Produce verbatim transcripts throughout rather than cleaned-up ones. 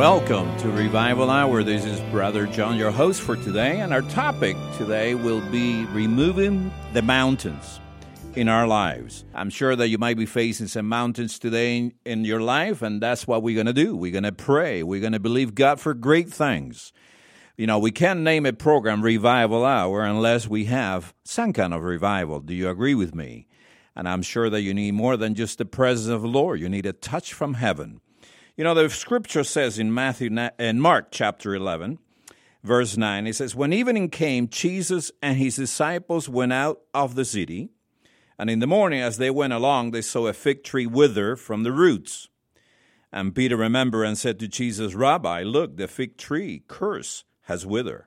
Welcome to Revival Hour. This is Brother John, your host for today, and our topic today will be removing the mountains in our lives. I'm sure that you might be facing some mountains today in, in your life, and that's what we're going to do. We're going to pray. We're going to believe God for great things. You know, we can't name a program Revival Hour unless we have some kind of revival. Do you agree with me? And I'm sure that you need more than just the presence of the Lord. You need a touch from heaven. You know, the scripture says in Matthew in Mark chapter eleven, verse nine, it says, "When evening came, Jesus and his disciples went out of the city, and in the morning as they went along, they saw a fig tree wither from the roots. And Peter remembered and said to Jesus, 'Rabbi, look, the fig tree curse has withered.'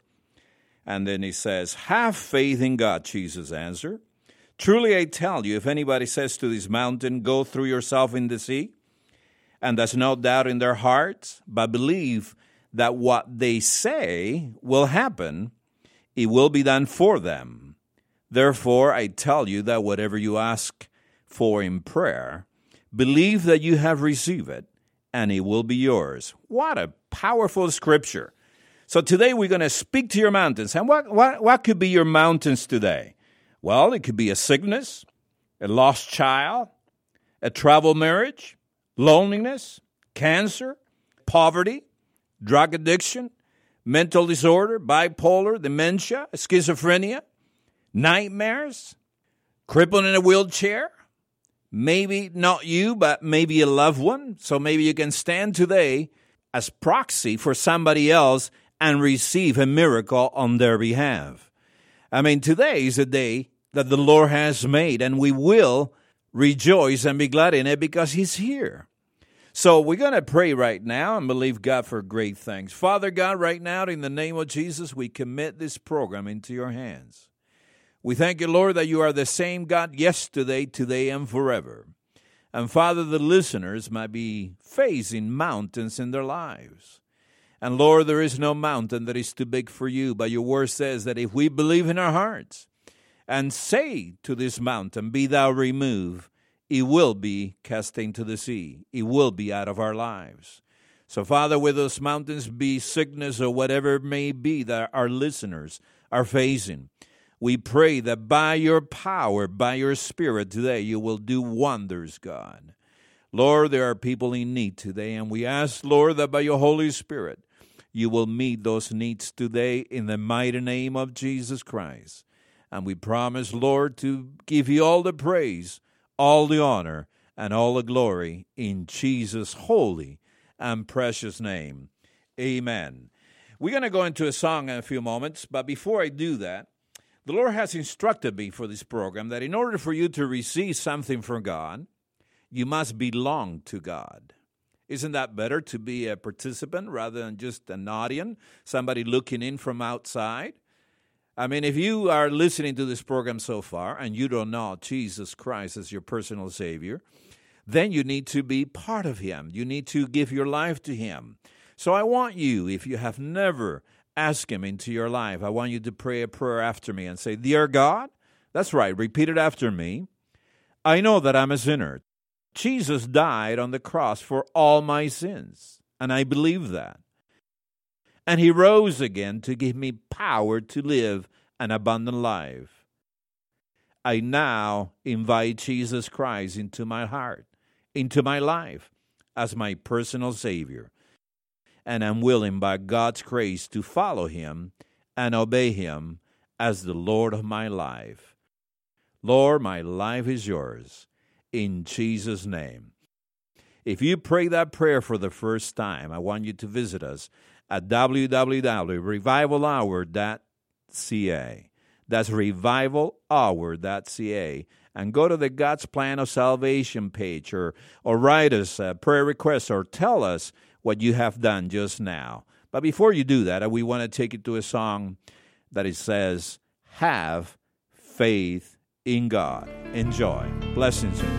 And then he says, 'Have faith in God,' Jesus answered. 'Truly I tell you, if anybody says to this mountain, go through yourself in the sea, and there's no doubt in their hearts, but believe that what they say will happen, it will be done for them. Therefore, I tell you that whatever you ask for in prayer, believe that you have received it, and it will be yours.'" What a powerful scripture. So today we're going to speak to your mountains. And what, what, what could be your mountains today? Well, it could be a sickness, a lost child, a troubled marriage, loneliness, cancer, poverty, drug addiction, mental disorder, bipolar, dementia, schizophrenia, nightmares, crippled in a wheelchair. Maybe not you, but maybe a loved one. So maybe you can stand today as proxy for somebody else and receive a miracle on their behalf. I mean, today is a day that the Lord has made, and we will rejoice and be glad in it because He's here. So we're going to pray right now and believe God for great things. Father God, right now, in the name of Jesus, we commit this program into your hands. We thank you, Lord, that you are the same God yesterday, today, and forever. And Father, the listeners might be facing mountains in their lives. And Lord, there is no mountain that is too big for you, but your word says that if we believe in our hearts and say to this mountain, "Be thou removed," it will be cast into the sea. It will be out of our lives. So, Father, whether those mountains be sickness or whatever it may be that our listeners are facing, we pray that by your power, by your Spirit today, you will do wonders, God. Lord, there are people in need today, and we ask, Lord, that by your Holy Spirit, you will meet those needs today in the mighty name of Jesus Christ. And we promise, Lord, to give you all the praise, all the honor, and all the glory in Jesus' holy and precious name. Amen. We're going to go into a song in a few moments, but before I do that, the Lord has instructed me for this program that in order for you to receive something from God, you must belong to God. Isn't that better to be a participant rather than just an audience, somebody looking in from outside? I mean, if you are listening to this program so far and you don't know Jesus Christ as your personal Savior, then you need to be part of Him. You need to give your life to Him. So I want you, if you have never asked Him into your life, I want you to pray a prayer after me and say, "Dear God," that's right, repeat it after me, "I know that I'm a sinner. Jesus died on the cross for all my sins, and I believe that. And He rose again to give me power to live an abundant life. I now invite Jesus Christ into my heart, into my life, as my personal Savior. And I'm willing by God's grace to follow Him and obey Him as the Lord of my life. Lord, my life is yours. In Jesus' name." If you pray that prayer for the first time, I want you to visit us at w w w dot revival hour dot c a. That's revival hour dot c a. And go to the God's Plan of Salvation page or, or write us a prayer request or tell us what you have done just now. But before you do that, we want to take you to a song that it says, "Have Faith in God." Enjoy. Blessings to you.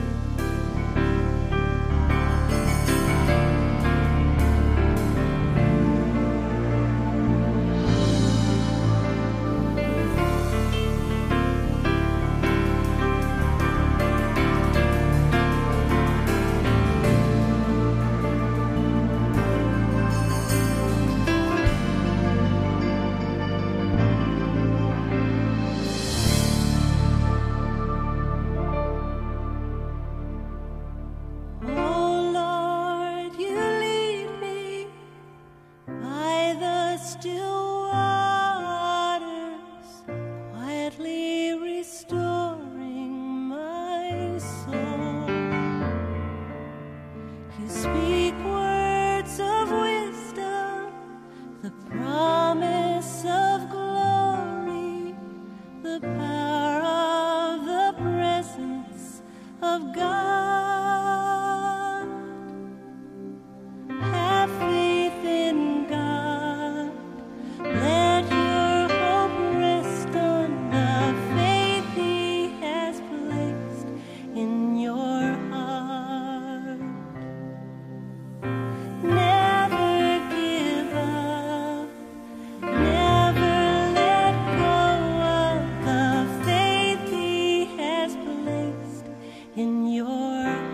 the power of the presence of God. Have faith in God. Let your hope rest on the faith He has placed in your heart. Never give up. Never let go of the faith He has placed in your heart.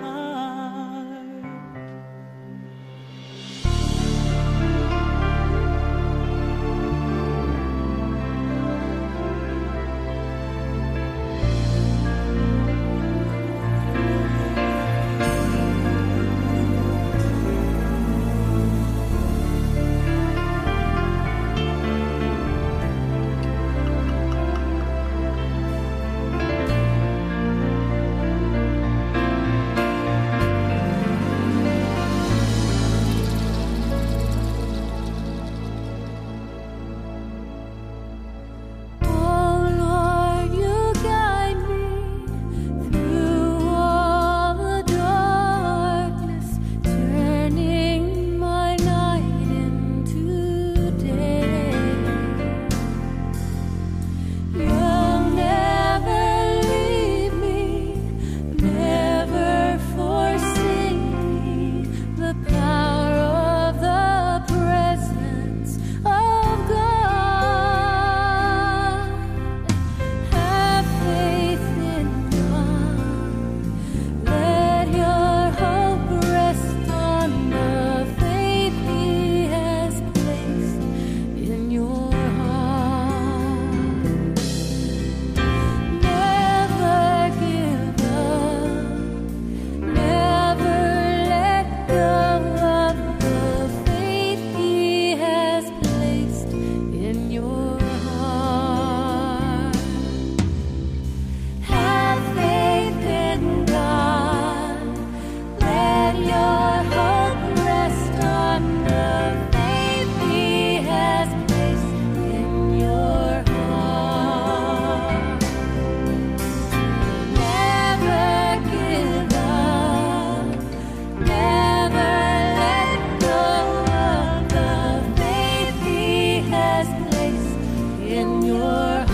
Oh Lord, you guide me through all the darkness, turning my night into day. You'll never leave me, never forsake me. The power of the presence of God. Have faith in God. Let your hope rest on the faith He has placed in your heart. Never give up. Never let go of the faith He has placed in your heart. Have faith in God. Let your hope rest on the faith He has placed in your heart. Never give up. Never let go of the faith He has placed in your heart.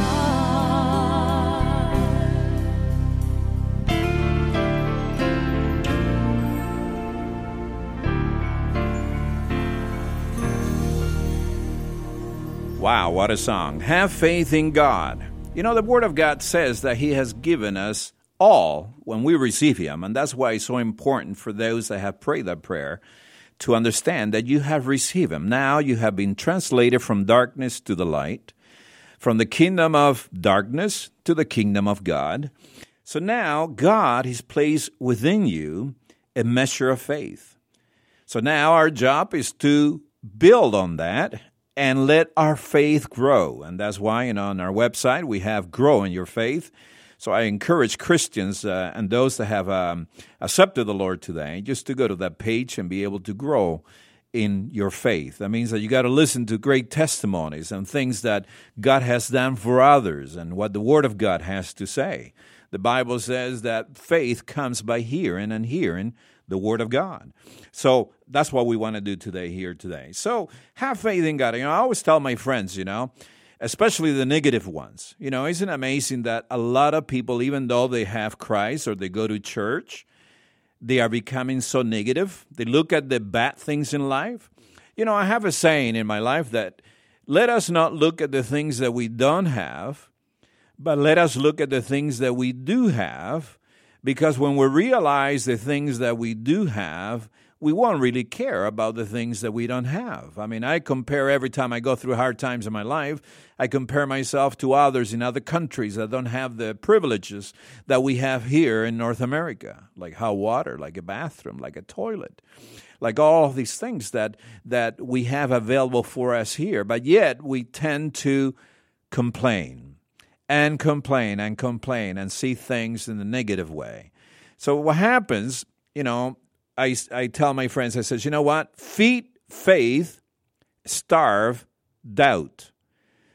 Wow, what a song. Have faith in God. You know, the Word of God says that He has given us all when we receive Him, and that's why it's so important for those that have prayed that prayer to understand that you have received Him. Now you have been translated from darkness to the light, from the kingdom of darkness to the kingdom of God. So now God has placed within you a measure of faith. So now our job is to build on that and let our faith grow. And that's why, you know, on our website we have Grow in Your Faith. So I encourage Christians uh, and those that have um, accepted the Lord today just to go to that page and be able to grow in your faith. That means that you got to listen to great testimonies and things that God has done for others and what the Word of God has to say. The Bible says that faith comes by hearing and hearing the Word of God. So that's what we want to do today here today. So have faith in God. You know, I always tell my friends, you know, especially the negative ones, you know, isn't it amazing that a lot of people, even though they have Christ or they go to church, they are becoming so negative. They look at the bad things in life. You know, I have a saying in my life that let us not look at the things that we don't have, but let us look at the things that we do have, because when we realize the things that we do have, we won't really care about the things that we don't have. I mean, I compare every time I go through hard times in my life, I compare myself to others in other countries that don't have the privileges that we have here in North America, like hot water, like a bathroom, like a toilet, like all of these things that that we have available for us here. But yet we tend to complain and complain and complain and see things in a negative way. So what happens, you know, I, I tell my friends, I says, you know what? Feed faith, starve doubt.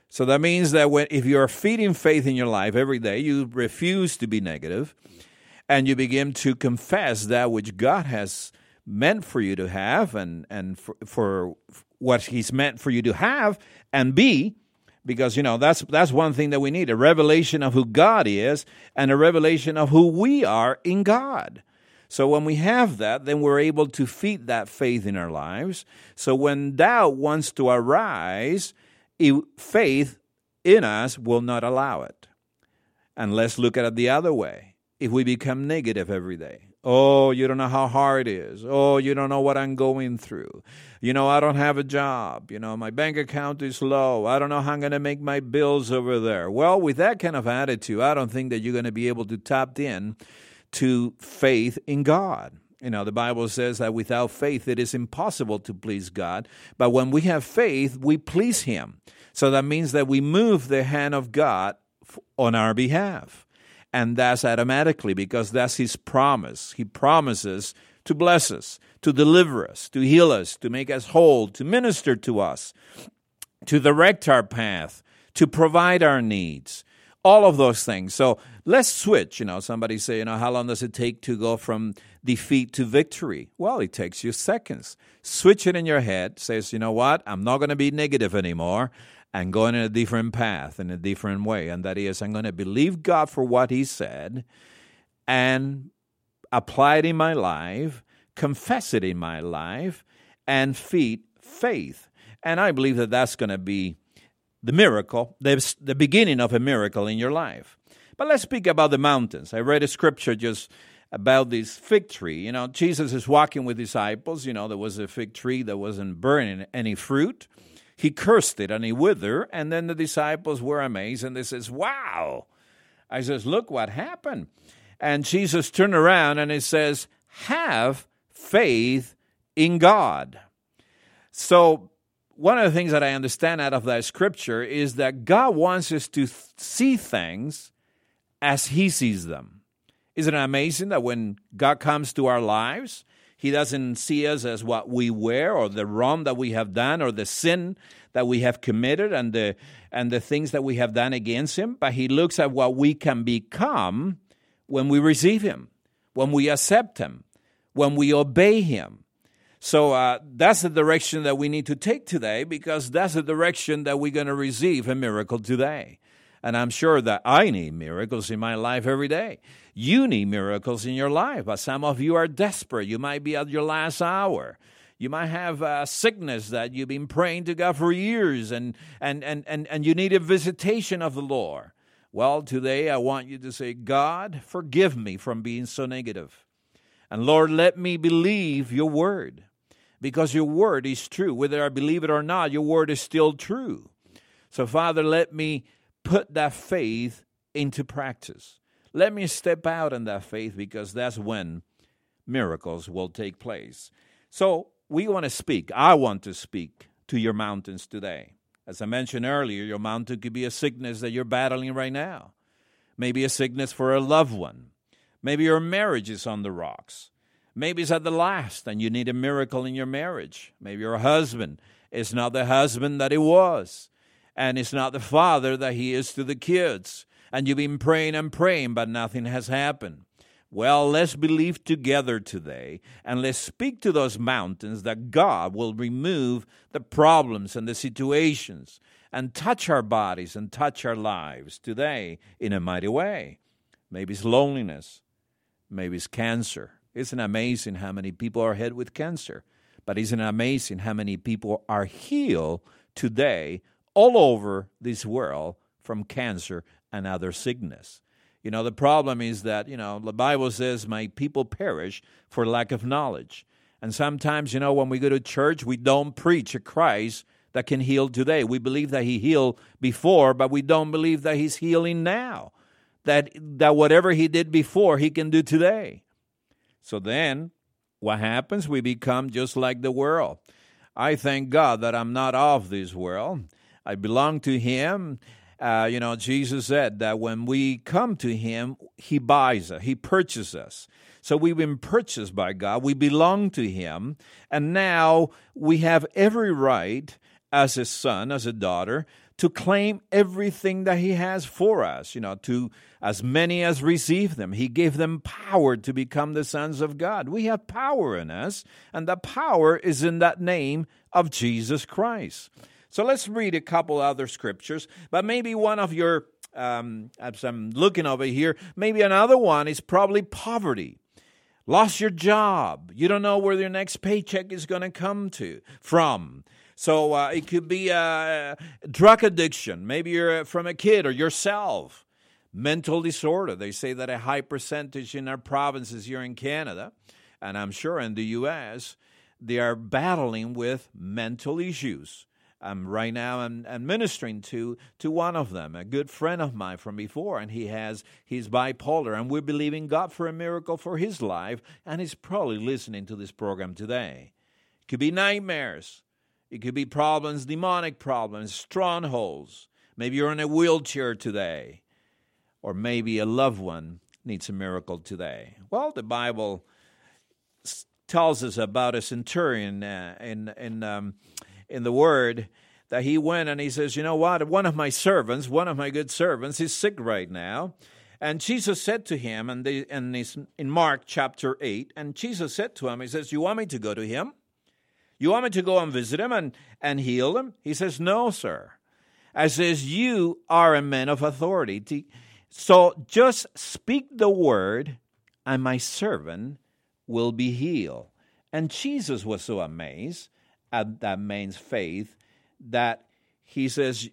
So that means that when if you're feeding faith in your life every day, you refuse to be negative, and you begin to confess that which God has meant for you to have, and, and for, for what He's meant for you to have and be, because, you know, that's that's one thing that we need, a revelation of who God is and a revelation of who we are in God. So when we have that, then we're able to feed that faith in our lives. So when doubt wants to arise, it, faith in us will not allow it. And let's look at it the other way. If we become negative every day, oh, you don't know how hard it is. Oh, you don't know what I'm going through. You know, I don't have a job. You know, my bank account is low. I don't know how I'm going to make my bills over there. Well, with that kind of attitude, I don't think that you're going to be able to tap in to faith in God. You know, the Bible says that without faith, it is impossible to please God. But when we have faith, we please Him. So that means that we move the hand of God on our behalf. And that's automatically because that's His promise. He promises to bless us, to deliver us, to heal us, to make us whole, to minister to us, to direct our path, to provide our needs, all of those things. So let's switch. You know, somebody say, you know, how long does it take to go from defeat to victory? Well, it takes you seconds. Switch it in your head. Says, you know what? I'm not going to be negative anymore. And going in a different path, in a different way. And that is, I'm going to believe God for what He said and apply it in my life, confess it in my life, and feed faith. And I believe that that's going to be the miracle, the, the beginning of a miracle in your life. But let's speak about the mountains. I read a scripture just about this fig tree. You know, Jesus is walking with disciples. You know, there was a fig tree that wasn't bearing any fruit. He cursed it and it withered, and then the disciples were amazed, and they says, wow. I says, look what happened. And Jesus turned around and He says, have faith in God. So one of the things that I understand out of that scripture is that God wants us to th- see things as He sees them. Isn't it amazing that when God comes to our lives, He doesn't see us as what we were or the wrong that we have done or the sin that we have committed and the and the things that we have done against Him, but He looks at what we can become when we receive Him, when we accept Him, when we obey Him. So uh, that's the direction that we need to take today, because that's the direction that we're going to receive a miracle today. And I'm sure that I need miracles in my life every day. You need miracles in your life, but some of you are desperate. You might be at your last hour. You might have a sickness that you've been praying to God for years, and, and, and, and, and you need a visitation of the Lord. Well, today I want you to say, God, forgive me from being so negative. And Lord, let me believe your word, because your word is true. Whether I believe it or not, your word is still true. So, Father, let me put that faith into practice. Let me step out in that faith, because that's when miracles will take place. So we want to speak. I want to speak to your mountains today. As I mentioned earlier, your mountain could be a sickness that you're battling right now. Maybe a sickness for a loved one. Maybe your marriage is on the rocks. Maybe it's at the last and you need a miracle in your marriage. Maybe your husband is not the husband that he was, and it's not the father that he is to the kids. And you've been praying and praying, but nothing has happened. Well, let's believe together today, and let's speak to those mountains that God will remove the problems and the situations and touch our bodies and touch our lives today in a mighty way. Maybe it's loneliness. Maybe it's cancer. Isn't it amazing how many people are hit with cancer? But isn't it amazing how many people are healed today all over this world from cancer and other sickness? You know, the problem is that, you know, the Bible says, my people perish for lack of knowledge. And sometimes, you know, when we go to church, we don't preach a Christ that can heal today. We believe that he healed before, but we don't believe that he's healing now. That, that whatever he did before, he can do today. So then, what happens? We become just like the world. I thank God that I'm not of this world. I belong to him. Uh, you know, Jesus said that when we come to him, he buys us, he purchases us. So we've been purchased by God. We belong to him. And now we have every right as a son, as a daughter, to claim everything that he has for us, you know, to as many as receive them. He gave them power to become the sons of God. We have power in us, and the power is in that name of Jesus Christ. So let's read a couple other scriptures, but maybe one of your, um, as I'm looking over here, maybe another one is probably poverty. Lost your job. You don't know where your next paycheck is going to come to from. So uh, it could be uh, drug addiction. Maybe you're from a kid or yourself. Mental disorder. They say that a high percentage in our provinces here in Canada, and I'm sure in the U S, they are battling with mental issues. Um, right now I'm, I'm ministering to to one of them, a good friend of mine from before, and he has he's bipolar, and we're believing God for a miracle for his life, and he's probably listening to this program today. It could be nightmares. It could be problems, demonic problems, strongholds. Maybe you're in a wheelchair today, or maybe a loved one needs a miracle today. Well, the Bible tells us about a centurion uh, in in um, in the Word that he went and he says, you know what, one of my servants, one of my good servants is sick right now. And Jesus said to him, and, they, and it's in Mark chapter eight, and Jesus said to him, he says, you want me to go to him? You want me to go and visit him and, and heal him? He says, no, sir. I says, you are a man of authority. So just speak the word, and my servant will be healed. And Jesus was so amazed at that man's faith that he says,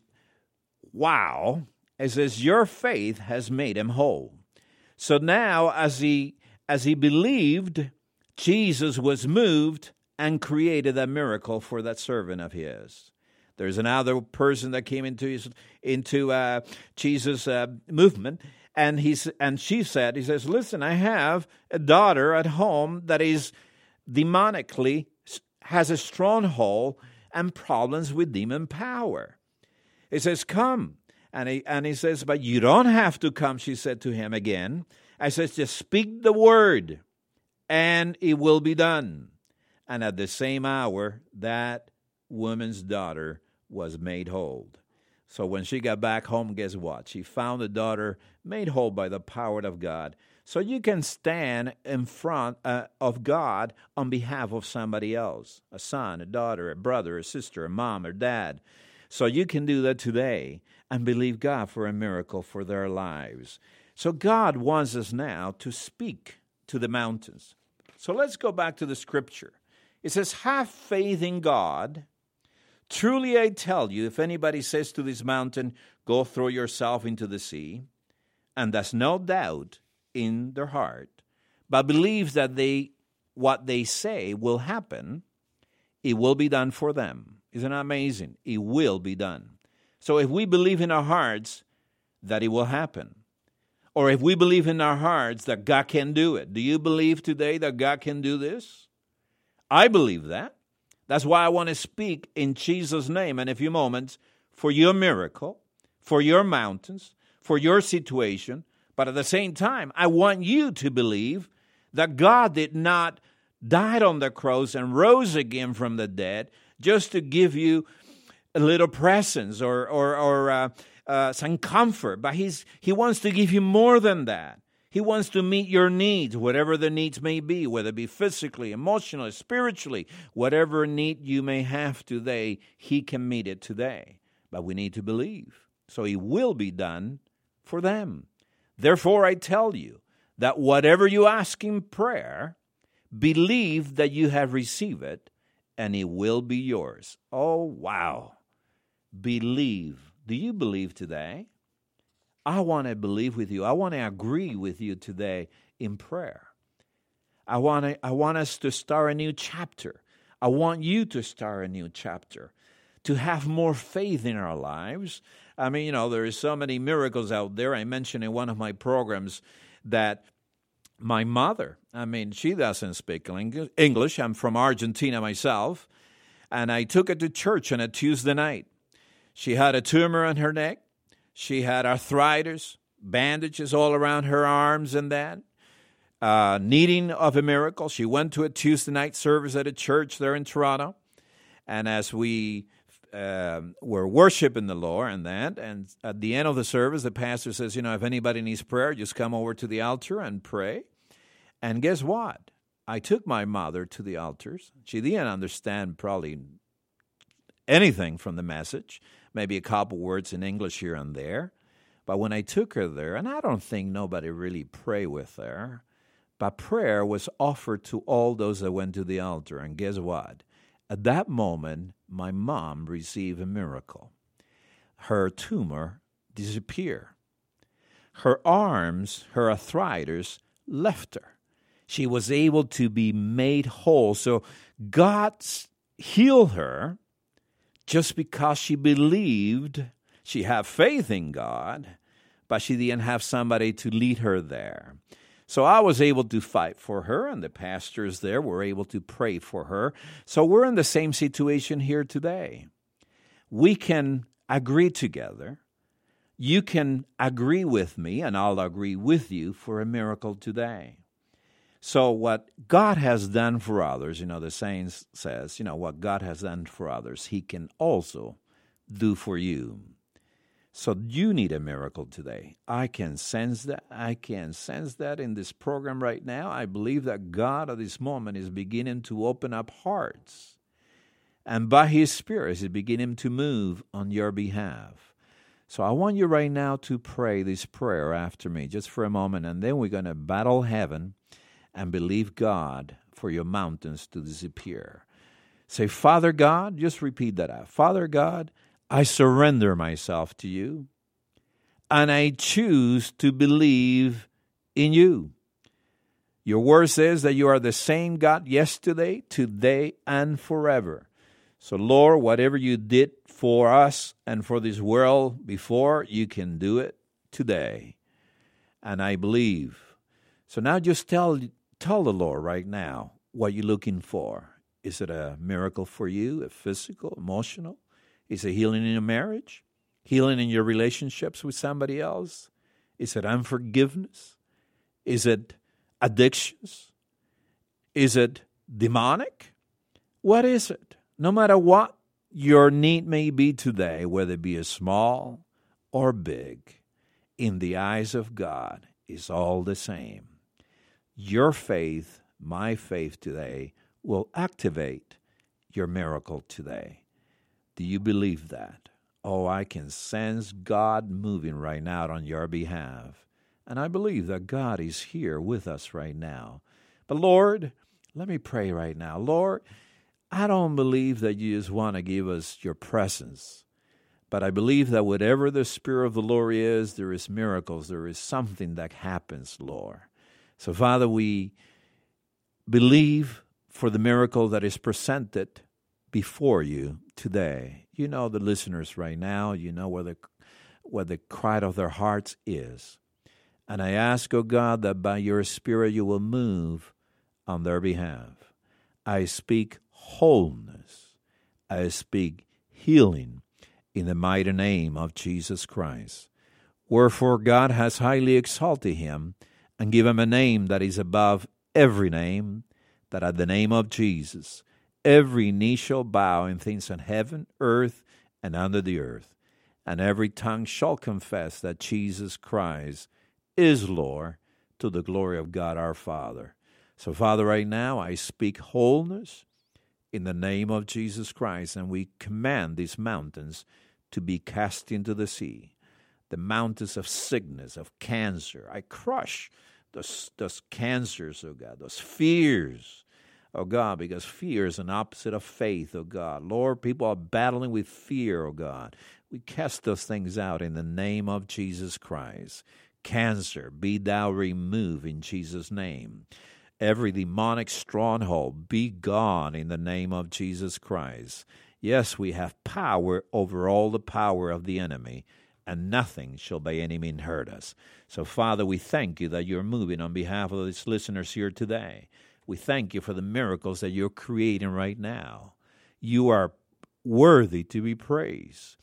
wow. He says, your faith has made him whole. So now as he as he believed, Jesus was moved and created a miracle for that servant of his. There's another person that came into his, into uh, Jesus' uh, movement, and he's and she said, he says, listen, I have a daughter at home that is demonically, has a stronghold and problems with demon power. He says, come. And he, and he says, but you don't have to come, she said to him again. I says, just speak the word, and it will be done. And at the same hour, that woman's daughter was made whole. So when she got back home, guess what? She found the daughter made whole by the power of God. So you can stand in front uh, of God on behalf of somebody else, a son, a daughter, a brother, a sister, a mom, or dad. So you can do that today and believe God for a miracle for their lives. So God wants us now to speak to the mountains. So let's go back to the scripture. It says, have faith in God. Truly I tell you, if anybody says to this mountain, go throw yourself into the sea, and there's no doubt in their heart, but believes that they what they say will happen, it will be done for them. Isn't that amazing? It will be done. So if we believe in our hearts that it will happen, or if we believe in our hearts that God can do it, do you believe today that God can do this? I believe that. That's why I want to speak in Jesus' name in a few moments for your miracle, for your mountains, for your situation. But at the same time, I want you to believe that God did not die on the cross and rose again from the dead just to give you a little presence or or, or uh, uh, some comfort. But he's he wants to give you more than that. He wants to meet your needs, whatever the needs may be, whether it be physically, emotionally, spiritually, whatever need you may have today, he can meet it today. But we need to believe. So it will be done for them. Therefore, I tell you that whatever you ask in prayer, believe that you have received it, and it will be yours. Oh, wow. Believe. Do you believe today? I want to believe with you. I want to agree with you today in prayer. I want to, I want us to start a new chapter. I want you to start a new chapter, to have more faith in our lives. I mean, you know, there is so many miracles out there. I mentioned in one of my programs that my mother, I mean, she doesn't speak English. I'm from Argentina myself. And I took her to church on a Tuesday night. She had a tumor on her neck. She had arthritis, bandages all around her arms and that, uh, needing of a miracle. She went to a Tuesday night service at a church there in Toronto. And as we um, we're worshiping the Lord and that. And at the end of the service, the pastor says, you know, if anybody needs prayer, just come over to the altar and pray. And guess what? I took my mother to the altars. She didn't understand probably anything from the message, maybe a couple words in English here and there. But when I took her there, and I don't think nobody really prayed with her, but prayer was offered to all those that went to the altar. And guess what? At that moment, my mom received a miracle. Her tumor disappeared. Her arms, her arthritis left her. She was able to be made whole. So God healed her just because she believed. She had faith in God, but she didn't have somebody to lead her there. So I was able to fight for her, and the pastors there were able to pray for her. So we're in the same situation here today. We can agree together. You can agree with me, and I'll agree with you for a miracle today. So what God has done for others, you know, the saying says, you know, what God has done for others, He can also do for you. So you need a miracle today. I can sense that. I can sense that in this program right now. I believe that God at this moment is beginning to open up hearts. And by His Spirit, He's beginning to move on your behalf. So I want you right now to pray this prayer after me, just for a moment, and then we're going to battle heaven and believe God for your mountains to disappear. Say, Father God, just repeat that out. Father God, I surrender myself to you, and I choose to believe in you. Your word says that you are the same God yesterday, today, and forever. So, Lord, whatever you did for us and for this world before, you can do it today. And I believe. So now just tell, tell the Lord right now what you're looking for. Is it a miracle for you, a physical, emotional? Is it healing in your marriage? Healing in your relationships with somebody else? Is it unforgiveness? Is it addictions? Is it demonic? What is it? No matter what your need may be today, whether it be a small or big, in the eyes of God is all the same. Your faith, my faith today, will activate your miracle today. Do you believe that? Oh, I can sense God moving right now on your behalf. And I believe that God is here with us right now. But Lord, let me pray right now. Lord, I don't believe that you just want to give us your presence. But I believe that whatever the Spirit of the Lord is, there is miracles. There is something that happens, Lord. So, Father, we believe for the miracle that is presented before you today. You know the listeners right now. You know where the, where the cry of their hearts is. And I ask, oh God, that by your Spirit you will move on their behalf. I speak wholeness. I speak healing in the mighty name of Jesus Christ. Wherefore God has highly exalted him and given him a name that is above every name, that at the name of Jesus every knee shall bow in things in heaven, earth, and under the earth, and every tongue shall confess that Jesus Christ is Lord, to the glory of God our Father. So, Father, right now I speak wholeness in the name of Jesus Christ, and we command these mountains to be cast into the sea. The mountains of sickness, of cancer, I crush those, those cancers, oh God, those fears, oh God, because fear is an opposite of faith, oh God. Lord, people are battling with fear, oh God. We cast those things out in the name of Jesus Christ. Cancer, be thou removed in Jesus' name. Every demonic stronghold, be gone in the name of Jesus Christ. Yes, we have power over all the power of the enemy, and nothing shall by any means hurt us. So, Father, we thank you that you're moving on behalf of these listeners here today. We thank you for the miracles that you're creating right now. You are worthy to be praised.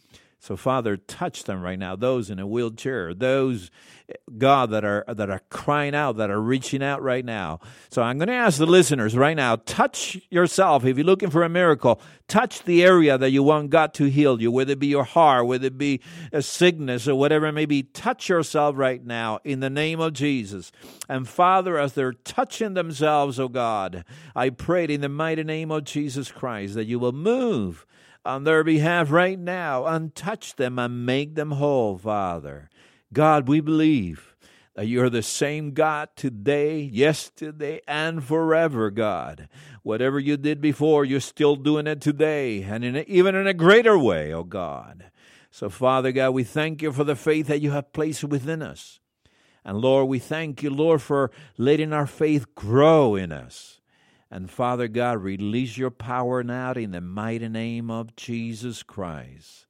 So, Father, touch them right now, those in a wheelchair, those, God, that are that are crying out, that are reaching out right now. So I'm going to ask the listeners right now, touch yourself. If you're looking for a miracle, touch the area that you want God to heal you, whether it be your heart, whether it be a sickness or whatever it may be. Touch yourself right now in the name of Jesus. And, Father, as they're touching themselves, oh God, I prayed in the mighty name of Jesus Christ that you will move on their behalf right now and touch them and make them whole, Father. God, we believe that you're the same God today, yesterday, and forever, God. Whatever you did before, you're still doing it today, and in a, even in a greater way, oh God. So, Father God, we thank you for the faith that you have placed within us. And, Lord, we thank you, Lord, for letting our faith grow in us. And, Father God, release your power now in the mighty name of Jesus Christ.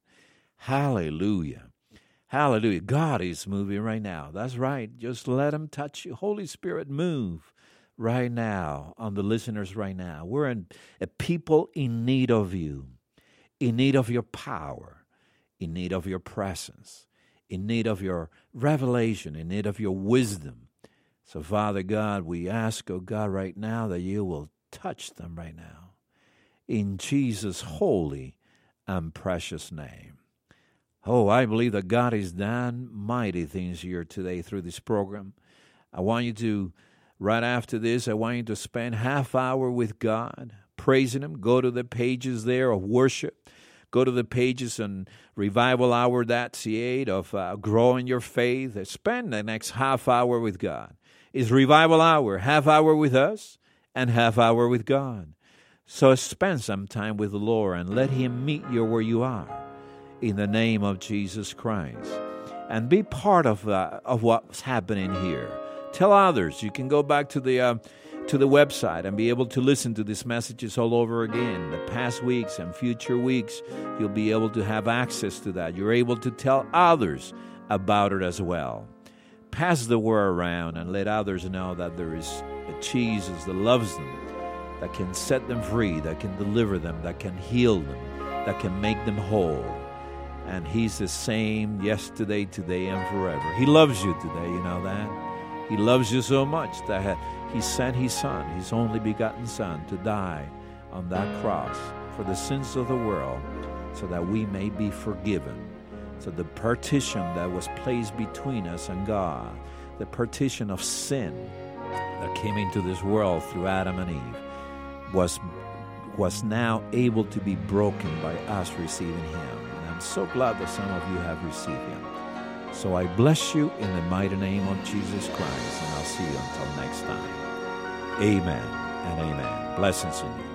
Hallelujah. Hallelujah. God is moving right now. That's right. Just let him touch you. Holy Spirit, move right now on the listeners right now. We're in, a people in need of you, in need of your power, in need of your presence, in need of your revelation, in need of your wisdom. So, Father God, we ask, oh God, right now that you will touch them right now. In Jesus' holy and precious name. Oh, I believe that God has done mighty things here today through this program. I want you to, right after this, I want you to spend half hour with God, praising him. Go to the pages there of worship. Go to the pages on revival hour dot c a of uh, growing your faith. Spend the next half hour with God. It's revival hour, half hour with us and half hour with God. So spend some time with the Lord and let him meet you where you are in the name of Jesus Christ. And be part of uh, of what's happening here. Tell others. You can go back to the uh, to the website and be able to listen to these messages all over again. The past weeks and future weeks, you'll be able to have access to that. You're able to tell others about it as well. Pass the word around and let others know that there is a Jesus that loves them, that can set them free, that can deliver them, that can heal them, that can make them whole. And he's the same yesterday, today, and forever. He loves you today, you know that? He loves you so much that he sent his son, his only begotten son, to die on that cross for the sins of the world so that we may be forgiven. So the partition that was placed between us and God, the partition of sin that came into this world through Adam and Eve, was, was now able to be broken by us receiving him. And I'm so glad that some of you have received him. So I bless you in the mighty name of Jesus Christ, and I'll see you until next time. Amen and amen. Blessings in you.